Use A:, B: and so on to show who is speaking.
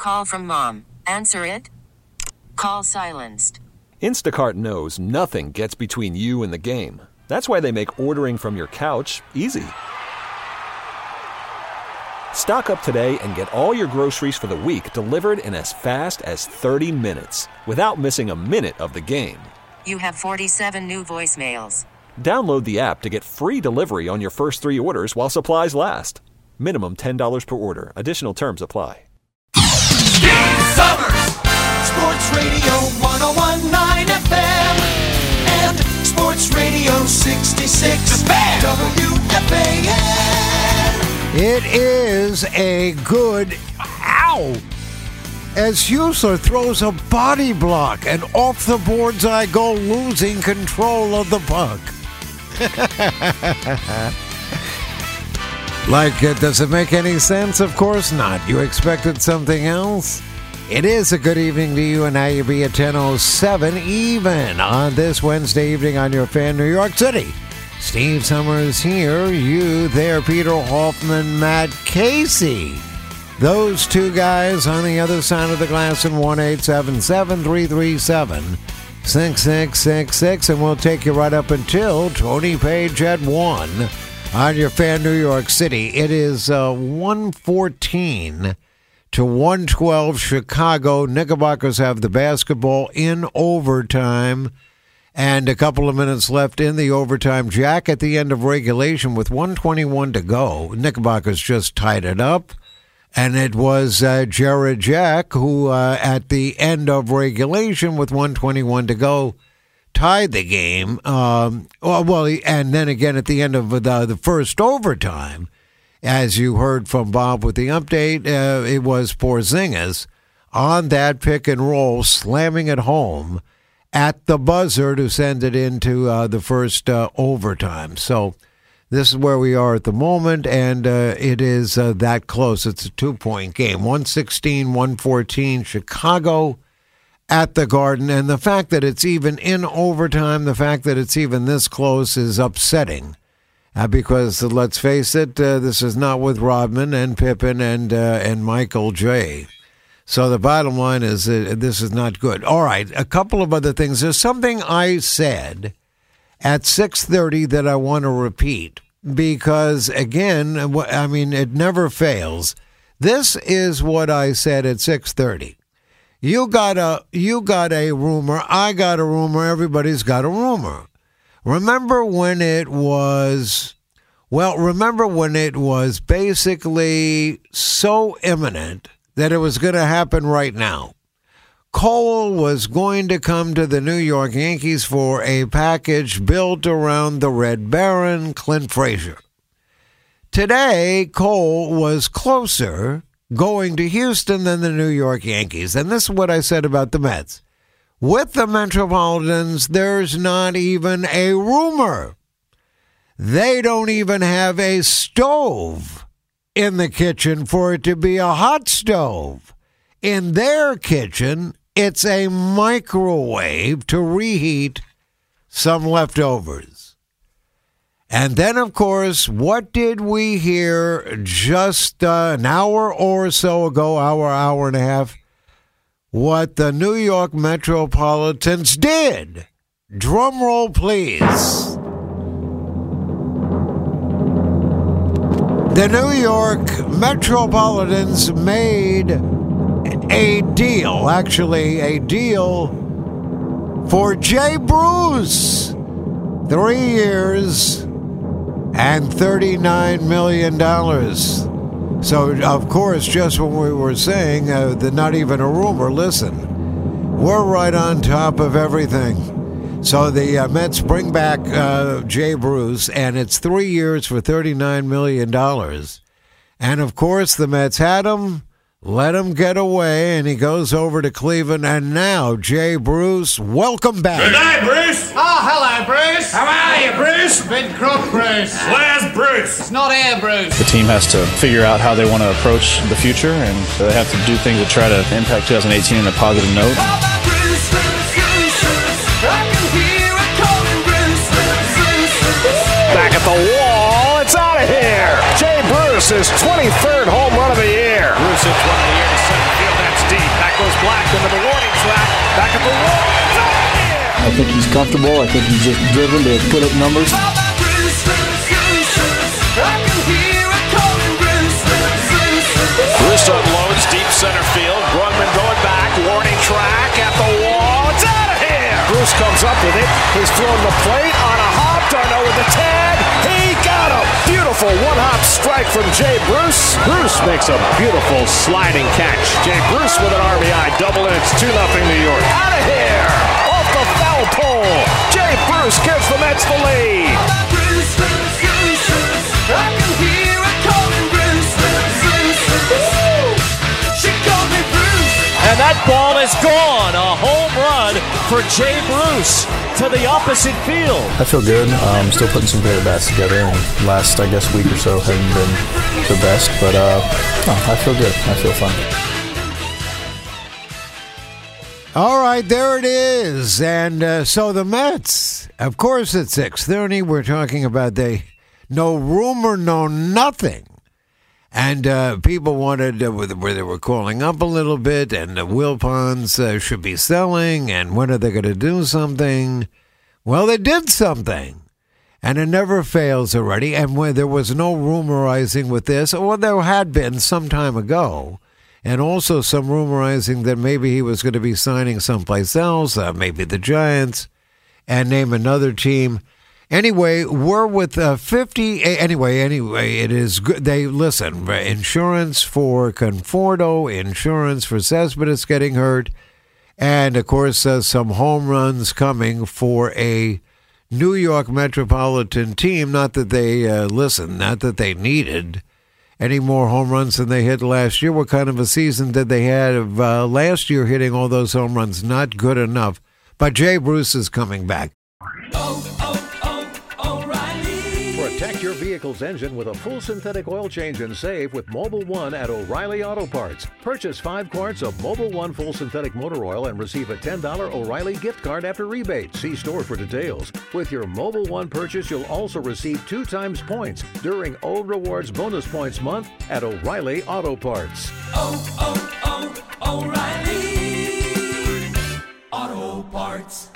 A: call from mom. Answer it. Call silenced.
B: Instacart knows nothing gets between you and the game. That's why they make ordering from your couch easy. Stock up today and get all your groceries for the week delivered in as fast as 30 minutes without missing a minute of the game.
A: You have 47 new voicemails.
B: Download the app to get free delivery on your first 3 orders while supplies last. Minimum $10 per order. Additional terms apply.
C: Steve Summers, Sports Radio 101.9 FM and Sports Radio 66 WFAN.
D: It is a good as Husler throws a body block and off the boards I go, losing control of the puck. Does it make any sense? Of course not. You expected something else? It is a good evening to you, and now you be at 10:07 even on this Wednesday evening on your fan, New York City. Steve Summers here, you there, Peter Hoffman, Matt Casey. Those two guys on the other side of the glass in 1-877-337-6666, and we'll take you right up until Tony Page at 1 on your fan, New York City. It is 114 to 112 Chicago. Knickerbockers have the basketball in overtime. And a couple of minutes left in the overtime jack at the end of regulation with 1:21 to go. Knickerbockers just tied it up. And it was Jared Jack who, at the end of regulation with 1:21 to go, tied the game. And then again at the end of the first overtime, as you heard from Bob with the update, it was Porzingis on that pick and roll, slamming it home at the buzzer to send it into the first overtime. So this is where we are at the moment, and it is that close. It's a 2-point game, 116-114 Chicago at the Garden. And the fact that it's even in overtime, the fact that it's even this close is upsetting. Because, let's face it, this is not with Rodman and Pippen and Michael J. So the bottom line is this is not good. All right, a couple of other things. There's something I said at 6:30 that I want to repeat because, again, I mean, it never fails. This is what I said at 6:30. You got a rumor. I got a rumor. Everybody's got a rumor. Remember when it was basically so imminent that it was going to happen right now. Cole was going to come to the New York Yankees for a package built around the Red Baron, Clint Frazier. Today, Cole was closer going to Houston than the New York Yankees. And this is what I said about the Mets. With the Metropolitans, there's not even a rumor. They don't even have a stove in the kitchen for it to be a hot stove. In their kitchen, it's a microwave to reheat some leftovers. And then, of course, what did we hear just an hour or so ago, hour and a half? What the New York Metropolitans did. Drum roll, please. The New York Metropolitans made a deal for Jay Bruce. 3 years and $39 million. So, of course, just when we were saying that not even a rumor, listen, we're right on top of everything. So the Mets bring back Jay Bruce, and it's 3 years for $39 million. And, of course, the Mets had him, let him get away, and he goes over to Cleveland. And now, Jay Bruce, welcome back.
E: Good night, Bruce.
F: Oh, hello, Bruce.
E: How are you, Bruce?
F: Big crook, Bruce.
E: Where's Bruce?
F: It's not here, Bruce.
G: The team has to figure out how they want to approach the future, and they have to do things to try to impact 2018 in a positive note.
H: Back at the wall, it's out of here. Jay Bruce, his 23rd home run of the year.
E: Bruce hits one of the year to center field. That's
G: I think he's comfortable. I think he's just driven to put up numbers.
H: Bruce unloads deep center field. Grugman going back. Warning track at the wall. It's out of here. Bruce comes up with it. He's thrown the plate on a hop. Darno with the tag. He got him. Beautiful one-hop strike from Jay Bruce. Bruce makes a beautiful sliding catch. Jay Bruce with an RBI double, and it's 2-0 New York. Out of here. Off the foul pole. Jay Bruce gives the Mets the lead. I can hear it calling Bruce. She called me Bruce. And that ball is gone. A home run for Jay Bruce to the opposite field.
G: I feel good. Still putting some great bats together. And last, I guess, week or so haven't been the best, but I feel good. I feel fine.
D: All right, there it is. And so the Mets, of course, at 6:30, we're talking about no rumor, no nothing. And people wanted, where they were calling up a little bit, and Wilpons should be selling, and when are they going to do something? Well, they did something, and it never fails already. And when there was no rumorizing with this, well, there had been some time ago, and also some rumorizing that maybe he was going to be signing someplace else, maybe the Giants, and name another team. Anyway, we're with 50. Anyway, it is good. They listen. Insurance for Conforto, insurance for Cespedes getting hurt, and of course some home runs coming for a New York Metropolitan team. Not that they not that they needed any more home runs than they hit last year. What kind of a season did they have last year? Hitting all those home runs, not good enough. But Jay Bruce is coming back.
I: Protect your vehicle's engine with a full synthetic oil change and save with Mobil 1 at O'Reilly Auto Parts. Purchase 5 quarts of Mobil 1 full synthetic motor oil and receive a $10 O'Reilly gift card after rebate. See store for details. With your Mobil 1 purchase, you'll also receive 2 times points during O Rewards Bonus Points Month at O'Reilly Auto Parts.
C: O'Reilly Auto Parts.